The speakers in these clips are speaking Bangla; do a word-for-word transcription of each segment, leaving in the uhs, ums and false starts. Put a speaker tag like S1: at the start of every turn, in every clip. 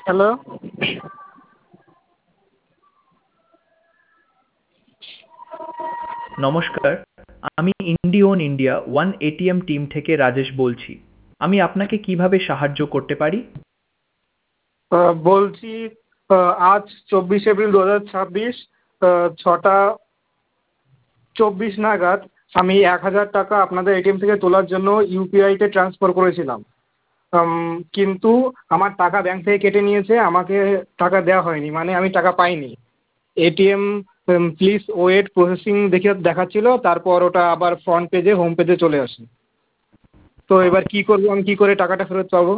S1: হ্যালো।
S2: নমস্কার, আমি ইন্ডিওন ইন্ডিয়া ওয়ান এটিএম টিম থেকে রাজেশ বলছি। আমি আপনাকে কিভাবে সাহায্য করতে পারি?
S1: আহ, বলছি, আহ, আজ চব্বিশ এপ্রিল দু হাজার ছাব্বিশ ছটা চব্বিশ নাগাদ আমি এক হাজার টাকা আপনাদের এটিএম থেকে তোলার জন্য ইউপিআইতে ট্রান্সফার করেছিলাম। উম, কিন্তু আমার টাকা ব্যাংক থেকে কেটে নিয়েছে, আমাকে টাকা দেওয়া হয়নি, মানে আমি টাকা পাইনি। এটিএম প্লিজ ওয়েট প্রসেসিং দেখে দেখাচ্ছিল, তারপর ওটা আবার ফ্রন্ট পেজে হোম পেজে চলে আসে। তো এবার কি করবো, আমি কি করে টাকাটা ফেরত পাবো?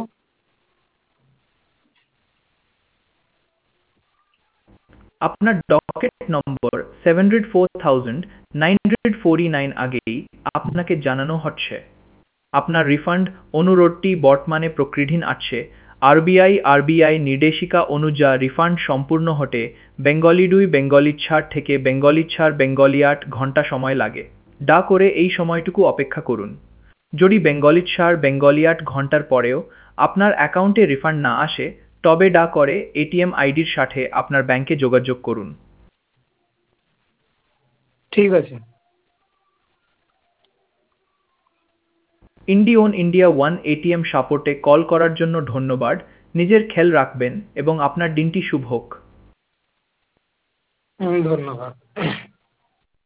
S2: আপনার docket number seven hundred four thousand nine hundred forty nine আগেই আপনাকে জানানো হচ্ছে আপনার রিফান্ড অনুরোধটি বর্তমানে প্রক্রিয়াধীন আছে। আরবিআই আরবিআই নির্দেশিকা অনুযায়ী রিফান্ড সম্পূর্ণ হতে বেঙ্গলি দুই বেঙ্গলি চার থেকে বেঙ্গলি চার বেঙ্গলি আট ঘন্টা সময় লাগে। দা করে এই সময়টুকু অপেক্ষা করুন। যদি বেঙ্গলি চার বেঙ্গলি আট ঘন্টার পরেও আপনার অ্যাকাউন্টে রিফান্ড না আসে, তবে ডা করে এটিএম আইডির সাথে আপনার ব্যাংকে যোগাযোগ করুন।
S1: ঠিক আছে।
S2: ইন্ডিওন ইন্ডিয়া ওয়ান এটিএম সাপোর্টে কল করার জন্য ধন্যবাদ। নিজের খেয়াল রাখবেন এবং আপনার দিনটি শুভ হোক।
S1: হুম, ধন্যবাদ।